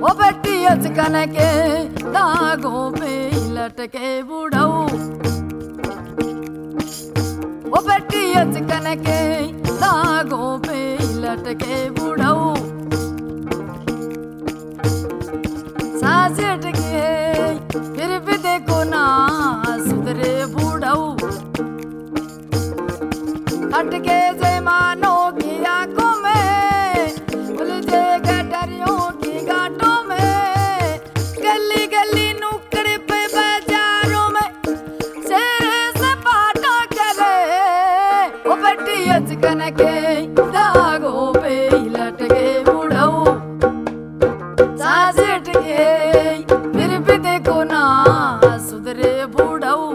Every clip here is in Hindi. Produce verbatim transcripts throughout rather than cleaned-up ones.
ओ बेटी अचकन के दागों पे लटके बुढ़ऊ, ओ बेटी अचकन के दागों पे लटके बुढ़ऊ। सांस अटके फिर भी देखो ना सुधरे बुढ़ऊ, अटके जयमानों की आंखों में, उलझे गठरियों की गांठों में, गली गली नुक्कड़ पे बाजारों में शेर सपाटा करे। ओ बेटी अचकन के दागों पे लटके बुढ़ऊ, सांस अटके फिर भी देखो ना सुधरे बुढ़ऊ।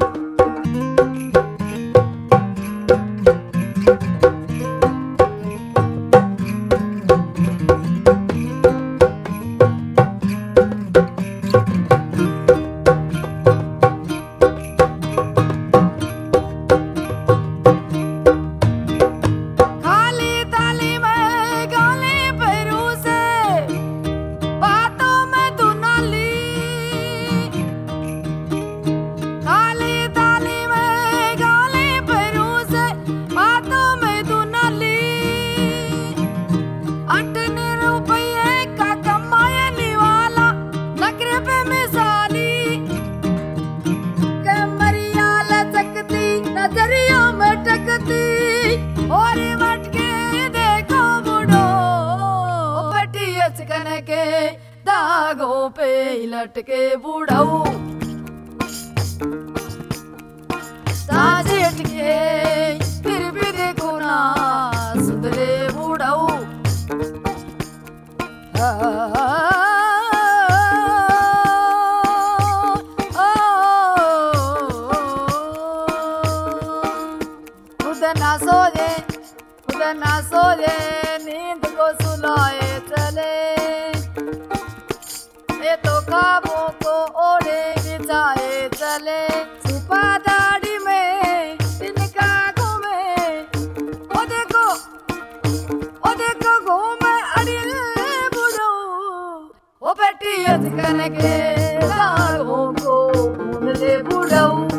अचकन के दागों पे लटके बुढ़ऊ, सांस अटके फिर भी देखो ना सुधरे बुढ़ऊ। खुद ना सोए खुद ना सोए नींद को सुलाए चले, ये तो ख्वाबों को ओढ़े बिछाए चले। छुपा दाढ़ी में इनका घूमे, ओ देखो ओ देखो घूमे अड़िल बुढ़ऊ, ओ बेटी अचकन के दागों को ढूंढ ले बुढ़ऊ।